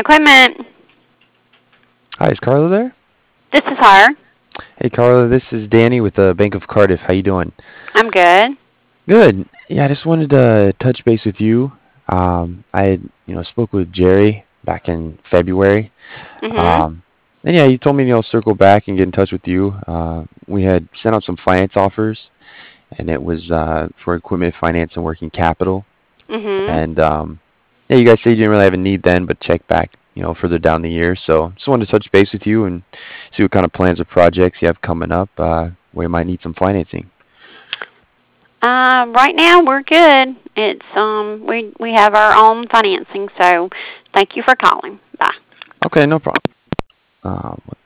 Equipment. Hi, is Carla there? This is her. Hey, Carla, this is Danny with the Bank of Cardiff. How you doing? I'm good. Good. Yeah, I just wanted to touch base with you. I had, spoke with Jerry back in February. Mhm. Um, and yeah, he told me, circle back and get in touch with you. We had sent out some finance offers, and it was for equipment finance and working capital. Mhm. And yeah, you guys said you didn't really have a need then, but check back, further down the year. So just wanted to touch base with you and see what kind of plans or projects you have coming up where you might need some financing. Right now we're good. It's we have our own financing, so thank you for calling. Bye. Okay, no problem.